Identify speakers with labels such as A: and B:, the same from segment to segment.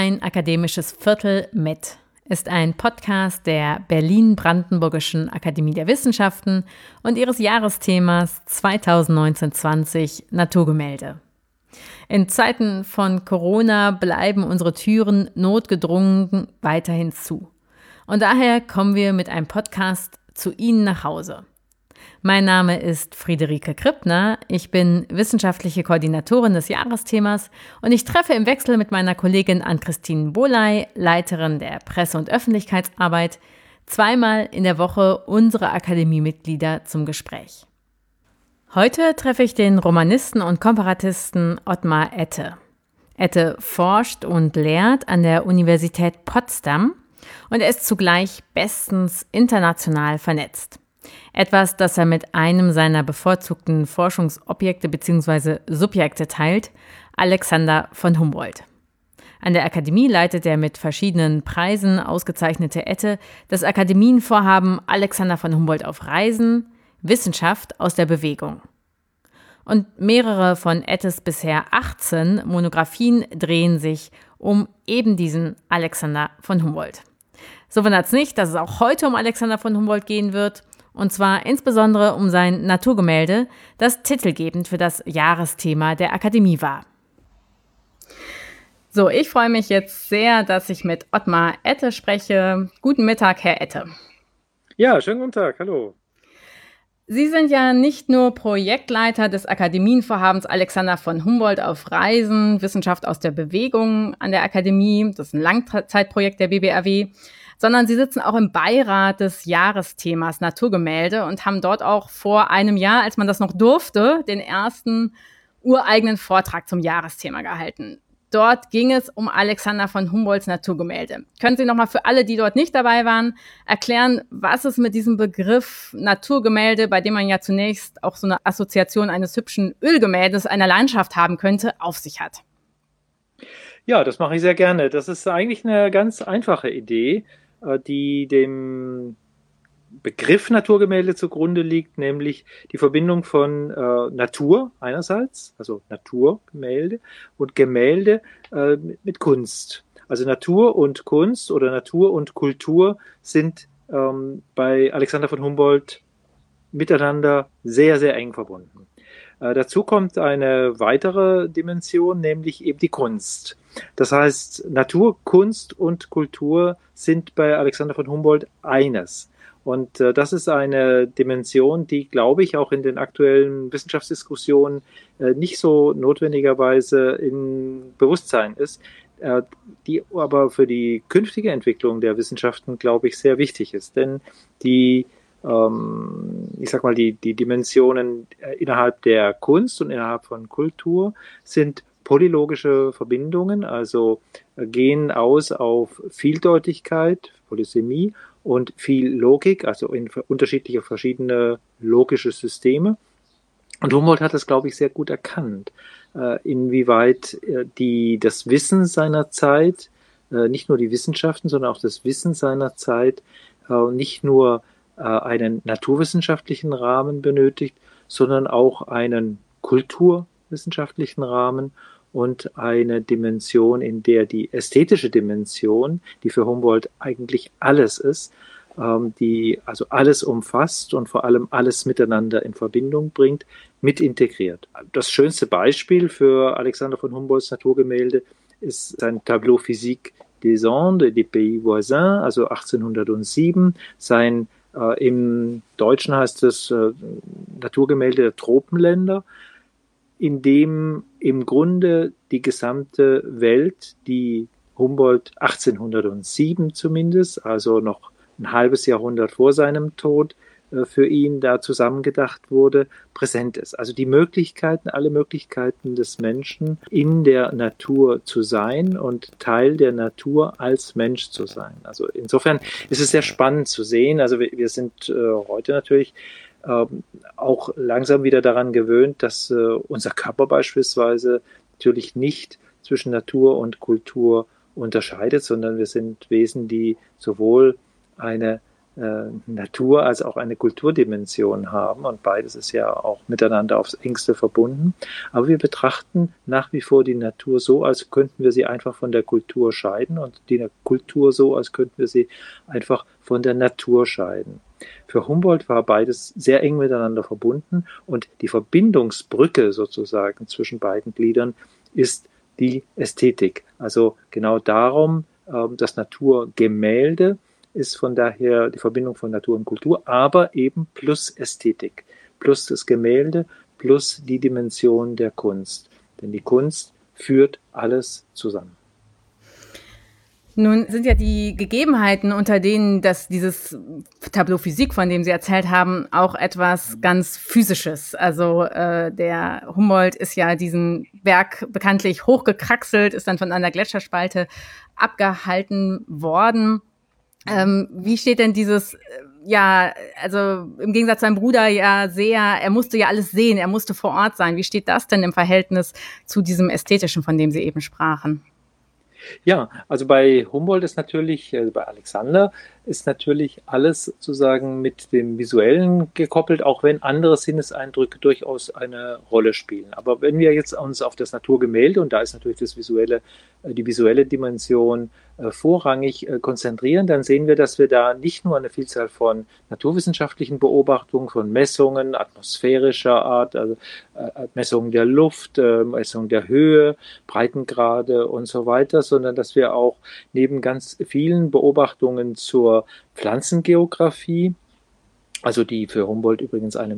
A: ein akademisches Viertel mit ist ein Podcast der Berlin-Brandenburgischen Akademie der Wissenschaften und ihres Jahresthemas 2019-20 Naturgemälde. In Zeiten von Corona bleiben unsere Türen notgedrungen weiterhin zu. Und daher kommen wir mit einem Podcast zu Ihnen nach Hause. Mein Name ist Friederike Krippner, ich bin wissenschaftliche Koordinatorin des Jahresthemas und ich treffe im Wechsel mit meiner Kollegin Ann-Christine Boley, Leiterin der Presse- und Öffentlichkeitsarbeit, zweimal in der Woche unsere Akademiemitglieder zum Gespräch. Heute treffe ich den Romanisten und Komparatisten Ottmar Ette. Ette forscht und lehrt an der Universität Potsdam und er ist zugleich bestens international vernetzt. Etwas, das er mit einem seiner bevorzugten Forschungsobjekte bzw. Subjekte teilt, Alexander von Humboldt. An der Akademie leitet der mit verschiedenen Preisen ausgezeichnete Ette das Akademienvorhaben Alexander von Humboldt auf Reisen, Wissenschaft aus der Bewegung. Und mehrere von Ettes bisher 18 Monographien drehen sich um eben diesen Alexander von Humboldt. So wundert es nicht, dass es auch heute um Alexander von Humboldt gehen wird, und zwar insbesondere um sein Naturgemälde, das titelgebend für das Jahresthema der Akademie war. So, ich freue mich jetzt sehr, dass ich mit Ottmar Ette spreche. Guten Mittag, Herr Ette.
B: Ja, schönen guten Tag, hallo.
A: Sie sind ja nicht nur Projektleiter des Akademienvorhabens Alexander von Humboldt auf Reisen, Wissenschaft aus der Bewegung an der Akademie, das ist ein Langzeitprojekt der BBRW, sondern Sie sitzen auch im Beirat des Jahresthemas Naturgemälde und haben dort auch vor einem Jahr, als man das noch durfte, den ersten ureigenen Vortrag zum Jahresthema gehalten. Dort ging es um Alexander von Humboldts Naturgemälde. Können Sie nochmal für alle, die dort nicht dabei waren, erklären, was es mit diesem Begriff Naturgemälde, bei dem man ja zunächst auch so eine Assoziation eines hübschen Ölgemäldes einer Landschaft haben könnte, auf sich hat?
B: Ja, das mache ich sehr gerne. Das ist eigentlich eine ganz einfache Idee, die dem Begriff Naturgemälde zugrunde liegt, nämlich die Verbindung von Natur einerseits, also Naturgemälde, und Gemälde mit Kunst. Also Natur und Kunst oder Natur und Kultur sind bei Alexander von Humboldt miteinander sehr, sehr eng verbunden. Dazu kommt eine weitere Dimension, nämlich eben die Kunst. Das heißt, Natur, Kunst und Kultur sind bei Alexander von Humboldt eines. Und das ist eine Dimension, die, glaube ich, auch in den aktuellen Wissenschaftsdiskussionen nicht so notwendigerweise im Bewusstsein ist, die aber für die künftige Entwicklung der Wissenschaften, glaube ich, sehr wichtig ist. Denn die die Dimensionen innerhalb der Kunst und innerhalb von Kultur sind polylogische Verbindungen, also gehen aus auf Vieldeutigkeit, Polysemie und viel Logik, also in unterschiedliche verschiedene logische Systeme. Und Humboldt hat das, glaube ich, sehr gut erkannt, inwieweit das Wissen seiner Zeit, nicht nur die Wissenschaften, sondern auch das Wissen seiner Zeit nicht nur einen naturwissenschaftlichen Rahmen benötigt, sondern auch einen kulturwissenschaftlichen Rahmen und eine Dimension, in der die ästhetische Dimension, die für Humboldt eigentlich alles ist, die also alles umfasst und vor allem alles miteinander in Verbindung bringt, mit integriert. Das schönste Beispiel für Alexander von Humboldts Naturgemälde ist sein Tableau physique des Andes des pays voisins, also 1807, sein im Deutschen heißt es Naturgemälde der Tropenländer, in dem im Grunde die gesamte Welt, die Humboldt 1807 zumindest, also noch ein halbes Jahrhundert vor seinem Tod, für ihn da zusammengedacht wurde, präsent ist. Also die Möglichkeiten, alle Möglichkeiten des Menschen in der Natur zu sein und Teil der Natur als Mensch zu sein. Also insofern ist es sehr spannend zu sehen. Also wir sind heute natürlich auch langsam wieder daran gewöhnt, dass unser Körper beispielsweise natürlich nicht zwischen Natur und Kultur unterscheidet, sondern wir sind Wesen, die sowohl eine Natur als auch eine Kulturdimension haben und beides ist ja auch miteinander aufs engste verbunden. Aber wir betrachten nach wie vor die Natur so, als könnten wir sie einfach von der Kultur scheiden und die Kultur so, als könnten wir sie einfach von der Natur scheiden. Für Humboldt war beides sehr eng miteinander verbunden und die Verbindungsbrücke sozusagen zwischen beiden Gliedern ist die Ästhetik. Also genau darum, das Naturgemälde ist von daher die Verbindung von Natur und Kultur, aber eben plus Ästhetik, plus das Gemälde, plus die Dimension der Kunst. Denn die Kunst führt alles zusammen.
A: Nun sind ja die Gegebenheiten, unter denen dieses Tableau Physik, von dem Sie erzählt haben, auch etwas ganz Physisches. Also der Humboldt ist ja diesen Berg bekanntlich hochgekraxelt, ist dann von einer Gletscherspalte abgehalten worden. Wie steht denn dieses, also im Gegensatz zu seinem Bruder er musste ja alles sehen, er musste vor Ort sein. Wie steht das denn im Verhältnis zu diesem Ästhetischen, von dem Sie eben sprachen?
B: Ja, also bei Humboldt ist natürlich, bei Alexander ist natürlich alles sozusagen mit dem Visuellen gekoppelt, auch wenn andere Sinneseindrücke durchaus eine Rolle spielen. Aber wenn wir jetzt uns auf das Naturgemälde, und da ist natürlich das visuelle, die visuelle Dimension vorrangig konzentrieren, dann sehen wir, dass wir da nicht nur eine Vielzahl von naturwissenschaftlichen Beobachtungen, von Messungen atmosphärischer Art, also Messungen der Luft, Messungen der Höhe, Breitengrade und so weiter, sondern dass wir auch neben ganz vielen Beobachtungen zur Pflanzengeografie, also die für Humboldt übrigens eine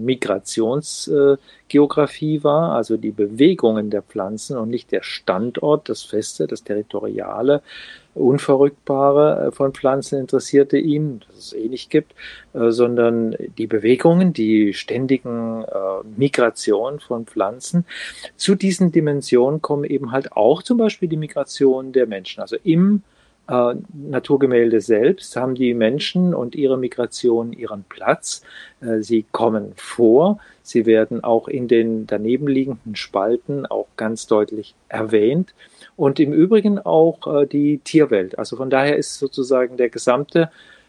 B: Migrationsgeografie war, also die Bewegungen der Pflanzen und nicht der Standort, das Feste, das Territoriale, Unverrückbare von Pflanzen interessierte ihn, das es eh nicht gibt, sondern die Bewegungen, die ständigen Migrationen von Pflanzen. Zu diesen Dimensionen kommen eben halt auch zum Beispiel die Migration der Menschen. Also im Naturgemälde selbst haben die Menschen und ihre Migration ihren Platz. Sie kommen vor, sie werden auch in den daneben liegenden Spalten auch ganz deutlich erwähnt und im Übrigen auch die Tierwelt. Also von daher ist sozusagen der gesamte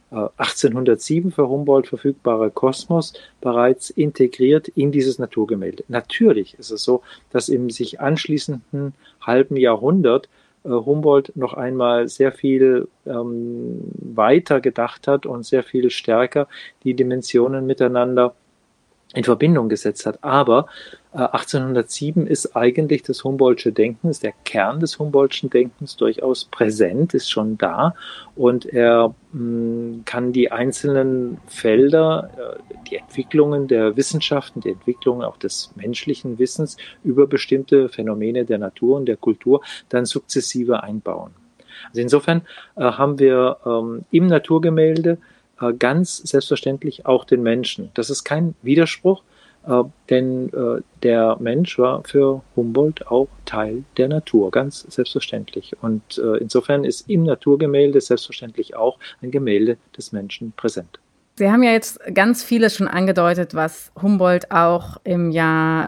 B: 1807 für Humboldt verfügbare Kosmos bereits integriert in dieses Naturgemälde. Natürlich ist es so, dass im sich anschließenden halben Jahrhundert Humboldt noch einmal sehr viel weiter gedacht hat und sehr viel stärker die Dimensionen miteinander in Verbindung gesetzt hat. Aber 1807 ist eigentlich das Humboldtsche Denken, ist der Kern des Humboldtschen Denkens durchaus präsent, ist schon da und er kann die einzelnen Felder, die Entwicklungen der Wissenschaften, die Entwicklungen auch des menschlichen Wissens über bestimmte Phänomene der Natur und der Kultur dann sukzessive einbauen. Also insofern haben wir im Naturgemälde ganz selbstverständlich auch den Menschen. Das ist kein Widerspruch, denn der Mensch war für Humboldt auch Teil der Natur, ganz selbstverständlich. Und insofern ist im Naturgemälde selbstverständlich auch ein Gemälde des Menschen präsent.
A: Sie haben ja jetzt ganz vieles schon angedeutet, was Humboldt auch im Jahr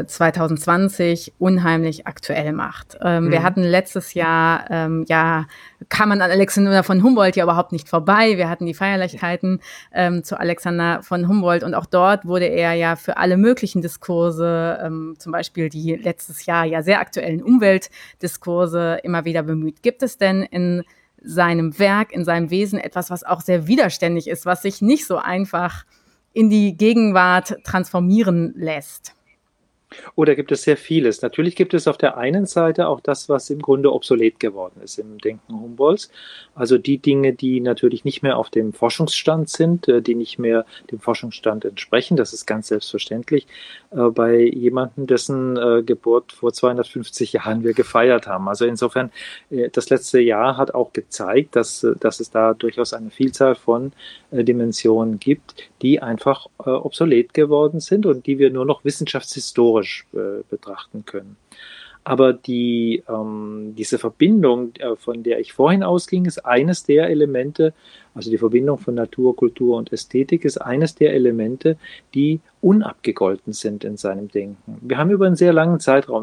A: 2020 unheimlich aktuell macht. Wir hatten letztes Jahr, kam man an Alexander von Humboldt ja überhaupt nicht vorbei. Wir hatten die Feierlichkeiten zu Alexander von Humboldt und auch dort wurde er ja für alle möglichen Diskurse, zum Beispiel die letztes Jahr ja sehr aktuellen Umweltdiskurse immer wieder bemüht. Gibt es denn in seinem Werk, in seinem Wesen etwas, was auch sehr widerständig ist, was sich nicht so einfach in die Gegenwart transformieren lässt?
B: Oh, da gibt es sehr vieles. Natürlich gibt es auf der einen Seite auch das, was im Grunde obsolet geworden ist im Denken Humboldts. Also die Dinge, die natürlich nicht mehr auf dem Forschungsstand sind, die nicht mehr dem Forschungsstand entsprechen. Das ist ganz selbstverständlich bei jemandem, dessen Geburt vor 250 Jahren wir gefeiert haben. Also insofern, das letzte Jahr hat auch gezeigt, dass es da durchaus eine Vielzahl von Dimensionen gibt, die einfach obsolet geworden sind und die wir nur noch wissenschaftshistorisch betrachten können. Aber diese Verbindung, von der ich vorhin ausging, ist eines der Elemente, Also die Verbindung von Natur, Kultur und Ästhetik ist eines der Elemente, die unabgegolten sind in seinem Denken. Wir haben über einen sehr langen Zeitraum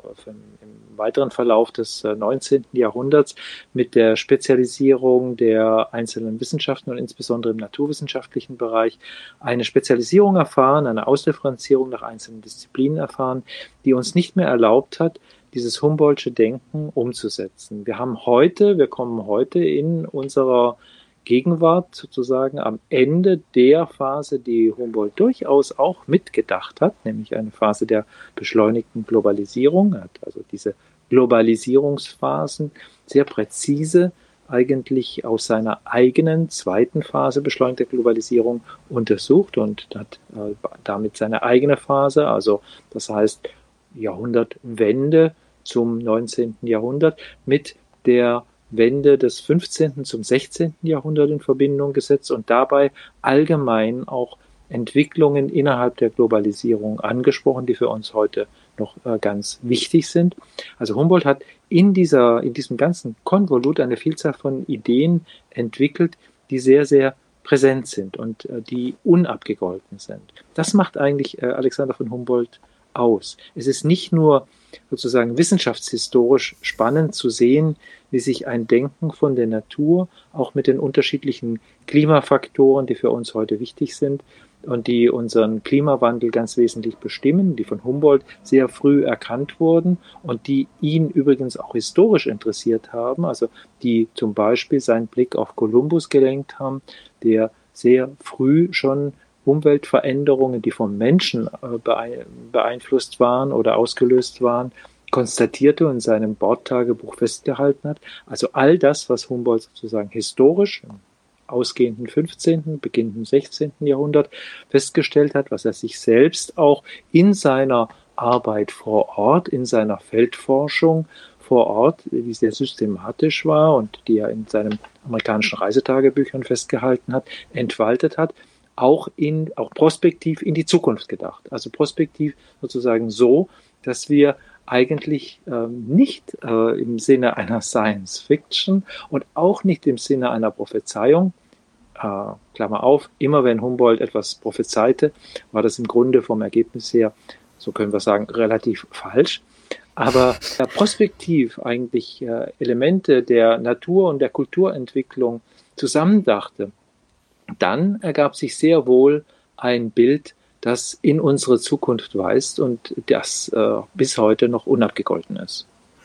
B: im weiteren Verlauf des 19. Jahrhunderts mit der Spezialisierung der einzelnen Wissenschaften und insbesondere im naturwissenschaftlichen Bereich eine Spezialisierung erfahren, eine Ausdifferenzierung nach einzelnen Disziplinen erfahren, die uns nicht mehr erlaubt hat, dieses Humboldtsche Denken umzusetzen. Wir kommen heute in unserer Gegenwart sozusagen am Ende der Phase, die Humboldt durchaus auch mitgedacht hat, nämlich eine Phase der beschleunigten Globalisierung, hat also diese Globalisierungsphasen sehr präzise eigentlich aus seiner eigenen zweiten Phase beschleunigter Globalisierung untersucht und hat damit seine eigene Phase, also das heißt Jahrhundertwende zum 19. Jahrhundert mit der Wende des 15. zum 16. Jahrhundert in Verbindung gesetzt und dabei allgemein auch Entwicklungen innerhalb der Globalisierung angesprochen, die für uns heute noch ganz wichtig sind. Also Humboldt hat in diesem ganzen Konvolut eine Vielzahl von Ideen entwickelt, die sehr, sehr präsent sind und die unabgegolten sind. Das macht eigentlich Alexander von Humboldt aus. Es ist nicht nur sozusagen wissenschaftshistorisch spannend zu sehen, wie sich ein Denken von der Natur auch mit den unterschiedlichen Klimafaktoren, die für uns heute wichtig sind und die unseren Klimawandel ganz wesentlich bestimmen, die von Humboldt sehr früh erkannt wurden und die ihn übrigens auch historisch interessiert haben, also die zum Beispiel seinen Blick auf Kolumbus gelenkt haben, der sehr früh schon Umweltveränderungen, die vom Menschen beeinflusst waren oder ausgelöst waren, konstatierte und in seinem Bordtagebuch festgehalten hat. Also all das, was Humboldt sozusagen historisch im ausgehenden 15., beginnenden 16. Jahrhundert festgestellt hat, was er sich selbst auch in seiner Arbeit vor Ort, in seiner Feldforschung vor Ort, die sehr systematisch war und die er in seinen amerikanischen Reisetagebüchern festgehalten hat, entfaltet hat, auch prospektiv in die Zukunft gedacht. Also prospektiv sozusagen so, dass wir eigentlich nicht im Sinne einer Science Fiction und auch nicht im Sinne einer Prophezeiung, Klammer auf, immer wenn Humboldt etwas prophezeite, war das im Grunde vom Ergebnis her, so können wir sagen, relativ falsch. Aber prospektiv eigentlich Elemente der Natur- und der Kulturentwicklung zusammendachte, dann ergab sich sehr wohl ein Bild, das in unsere Zukunft weist und das bis heute noch unabgegolten ist.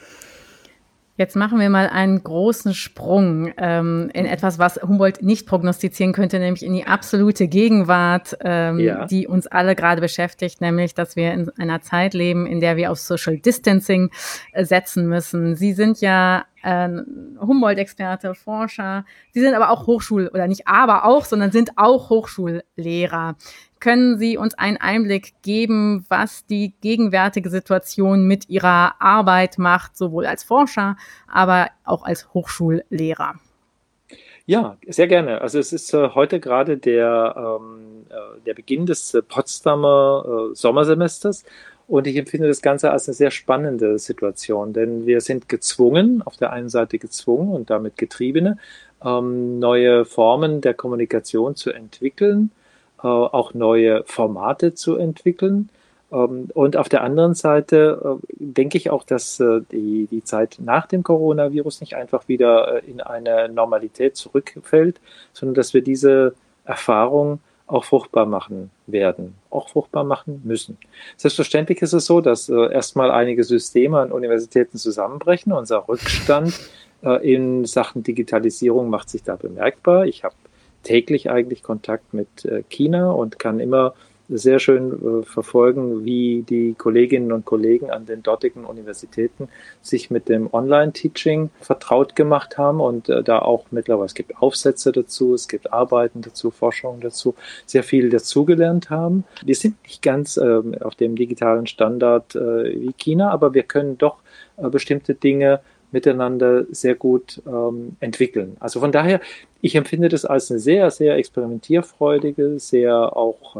A: Jetzt machen wir mal einen großen Sprung in etwas, was Humboldt nicht prognostizieren könnte, nämlich in die absolute Gegenwart, die uns alle gerade beschäftigt, nämlich, dass wir in einer Zeit leben, in der wir auf Social Distancing setzen müssen. Sie sind ja Humboldt-Experte, Forscher. Sie sind aber auch sondern sind auch Hochschullehrer. Können Sie uns einen Einblick geben, was die gegenwärtige Situation mit Ihrer Arbeit macht, sowohl als Forscher, aber auch als Hochschullehrer?
B: Ja, sehr gerne. Also es ist heute gerade der Beginn des Potsdamer Sommersemesters und ich empfinde das Ganze als eine sehr spannende Situation, denn wir sind auf der einen Seite gezwungen und damit Getriebene, neue Formen der Kommunikation zu entwickeln, auch neue Formate zu entwickeln. Und auf der anderen Seite denke ich auch, dass die Zeit nach dem Coronavirus nicht einfach wieder in eine Normalität zurückfällt, sondern dass wir diese Erfahrung auch fruchtbar machen werden, auch fruchtbar machen müssen. Selbstverständlich ist es so, dass erstmal einige Systeme an Universitäten zusammenbrechen. Unser Rückstand in Sachen Digitalisierung macht sich da bemerkbar. Ich habe täglich eigentlich Kontakt mit China und kann immer sehr schön verfolgen, wie die Kolleginnen und Kollegen an den dortigen Universitäten sich mit dem Online-Teaching vertraut gemacht haben und da auch mittlerweile, es gibt Aufsätze dazu, es gibt Arbeiten dazu, Forschungen dazu, sehr viel dazugelernt haben. Wir sind nicht ganz auf dem digitalen Standard wie China, aber wir können doch bestimmte Dinge miteinander sehr gut entwickeln. Also von daher, ich empfinde das als eine sehr, sehr experimentierfreudige, sehr auch,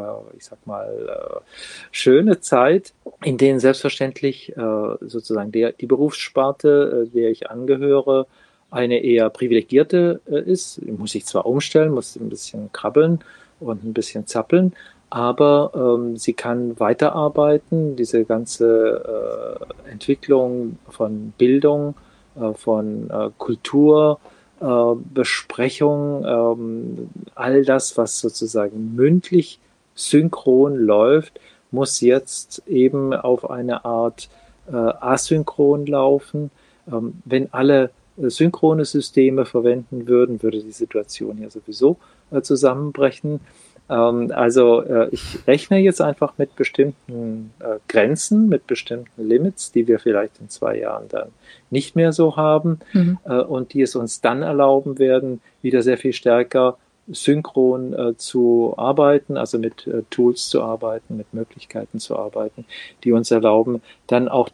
B: schöne Zeit, in denen selbstverständlich sozusagen die Berufssparte, der ich angehöre, eine eher privilegierte ist. Die muss sich zwar umstellen, muss ein bisschen krabbeln und ein bisschen zappeln, aber sie kann weiterarbeiten. Diese ganze Entwicklung von Bildung, von Kultur, Besprechung, all das, was sozusagen mündlich synchron läuft, muss jetzt eben auf eine Art asynchron laufen. Wenn alle synchrone Systeme verwenden würden, würde die Situation ja sowieso zusammenbrechen. Ich rechne jetzt einfach mit bestimmten Grenzen, mit bestimmten Limits, die wir vielleicht in 2 Jahren dann nicht mehr so haben und die es uns dann erlauben werden, wieder sehr viel stärker synchron zu arbeiten, also mit Tools zu arbeiten, mit Möglichkeiten zu arbeiten, die uns erlauben, dann auch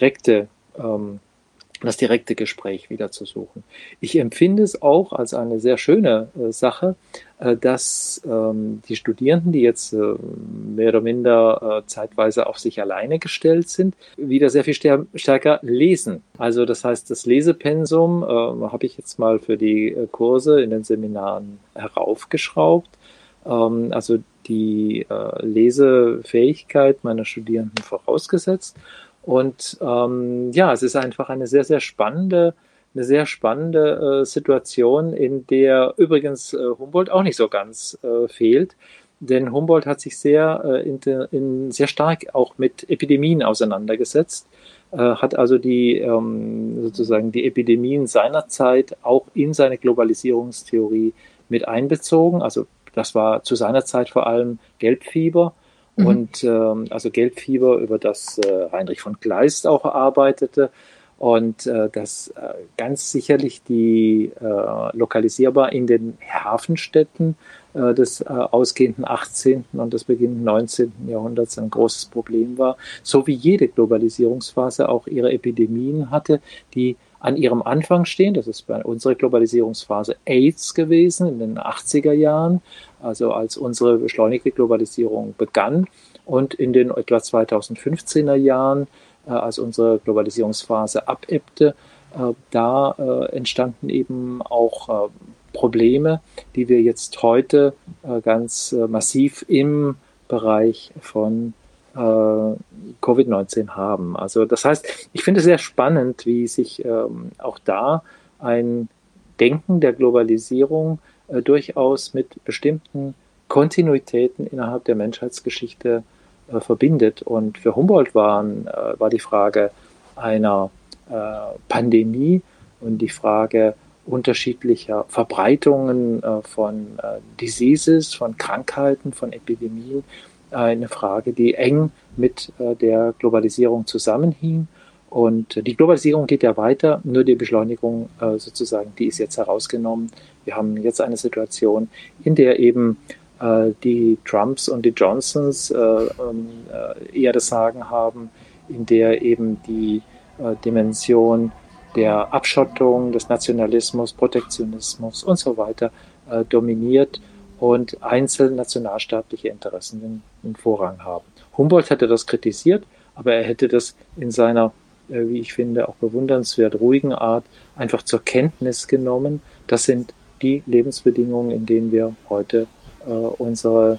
B: das direkte Gespräch wieder zu suchen. Ich empfinde es auch als eine sehr schöne Sache, dass die Studierenden, die jetzt mehr oder minder zeitweise auf sich alleine gestellt sind, wieder sehr viel stärker lesen. Also das heißt, das Lesepensum habe ich jetzt mal für die Kurse in den Seminaren heraufgeschraubt. Also die Lesefähigkeit meiner Studierenden vorausgesetzt. Und es ist einfach eine sehr, sehr spannende Situation, in der übrigens Humboldt auch nicht so ganz fehlt. Denn Humboldt hat sich sehr stark auch mit Epidemien auseinandergesetzt, hat also sozusagen die Epidemien seiner Zeit auch in seine Globalisierungstheorie mit einbezogen. Also das war zu seiner Zeit vor allem Gelbfieber. Und also Gelbfieber, über das Heinrich von Kleist auch erarbeitete und das ganz sicherlich die lokalisierbar in den Hafenstädten des ausgehenden 18. und des beginnenden 19. Jahrhunderts ein großes Problem war, so wie jede Globalisierungsphase auch ihre Epidemien hatte, die an ihrem Anfang stehen. Das ist bei unserer Globalisierungsphase AIDS gewesen in den 80er Jahren, also als unsere beschleunigte Globalisierung begann. Und in den etwa 2015er Jahren, als unsere Globalisierungsphase abebbte, da entstanden eben auch Probleme, die wir jetzt heute ganz massiv im Bereich von Covid-19 haben. Also das heißt, ich finde es sehr spannend, wie sich auch da ein Denken der Globalisierung durchaus mit bestimmten Kontinuitäten innerhalb der Menschheitsgeschichte verbindet. Und für Humboldt war die Frage einer Pandemie und die Frage unterschiedlicher Verbreitungen von Diseases, von Krankheiten, von Epidemien, eine Frage, die eng mit der Globalisierung zusammenhing. Und die Globalisierung geht ja weiter, nur die Beschleunigung sozusagen, die ist jetzt herausgenommen. Wir haben jetzt eine Situation, in der eben die Trumps und die Johnsons eher das Sagen haben, in der eben die Dimension der Abschottung, des Nationalismus, Protektionismus und so weiter dominiert und einzelne nationalstaatliche Interessen den Vorrang haben. Humboldt hatte das kritisiert, aber er hätte das in seiner, wie ich finde, auch bewundernswert ruhigen Art einfach zur Kenntnis genommen. Das sind die Lebensbedingungen, in denen wir heute unser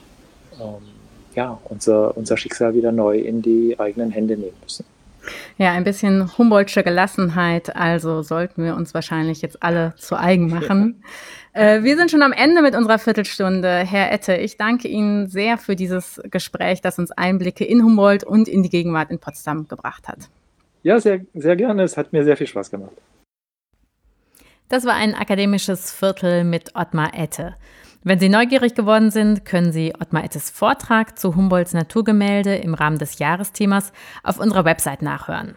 B: Schicksal wieder neu in die eigenen Hände nehmen müssen.
A: Ja, ein bisschen Humboldtsche Gelassenheit, also sollten wir uns wahrscheinlich jetzt alle zu eigen machen. Wir sind schon am Ende mit unserer Viertelstunde. Herr Ette, ich danke Ihnen sehr für dieses Gespräch, das uns Einblicke in Humboldt und in die Gegenwart in Potsdam gebracht hat.
B: Ja, sehr, sehr gerne. Es hat mir sehr viel Spaß gemacht.
A: Das war ein akademisches Viertel mit Ottmar Ette. Wenn Sie neugierig geworden sind, können Sie Ottmar Ettes Vortrag zu Humboldts Naturgemälde im Rahmen des Jahresthemas auf unserer Website nachhören.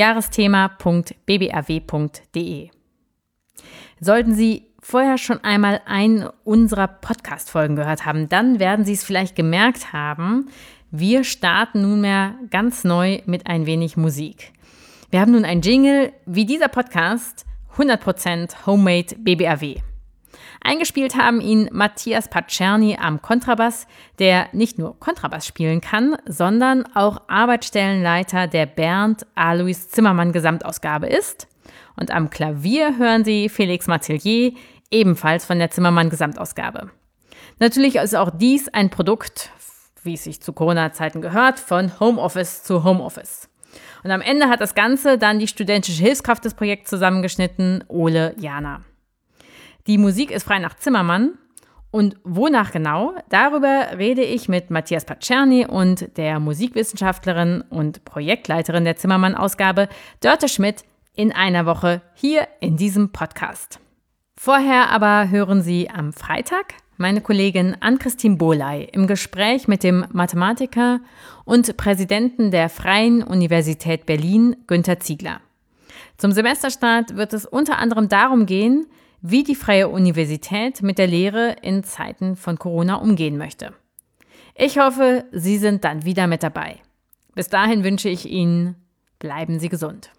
A: jahresthema.bbrw.de. Sollten Sie vorher schon einmal eine unserer Podcast-Folgen gehört haben, dann werden Sie es vielleicht gemerkt haben, wir starten nunmehr ganz neu mit ein wenig Musik. Wir haben nun ein Jingle, wie dieser Podcast, 100% Homemade BBRW. Eingespielt haben ihn Matthias Pacerni am Kontrabass, der nicht nur Kontrabass spielen kann, sondern auch Arbeitsstellenleiter der Bernd Alois Zimmermann Gesamtausgabe ist. Und am Klavier hören Sie Felix Martillier, ebenfalls von der Zimmermann-Gesamtausgabe. Natürlich ist auch dies ein Produkt, wie es sich zu Corona-Zeiten gehört, von Homeoffice zu Homeoffice. Und am Ende hat das Ganze dann die studentische Hilfskraft des Projekts zusammengeschnitten, Ole Jana. Die Musik ist frei nach Zimmermann. Und wonach genau? Darüber rede ich mit Matthias Pacerni und der Musikwissenschaftlerin und Projektleiterin der Zimmermann-Ausgabe, Dörte Schmidt, in einer Woche hier in diesem Podcast. Vorher aber hören Sie am Freitag meine Kollegin Ann-Christine Bohley im Gespräch mit dem Mathematiker und Präsidenten der Freien Universität Berlin, Günter Ziegler. Zum Semesterstart wird es unter anderem darum gehen, wie die Freie Universität mit der Lehre in Zeiten von Corona umgehen möchte. Ich hoffe, Sie sind dann wieder mit dabei. Bis dahin wünsche ich Ihnen, bleiben Sie gesund.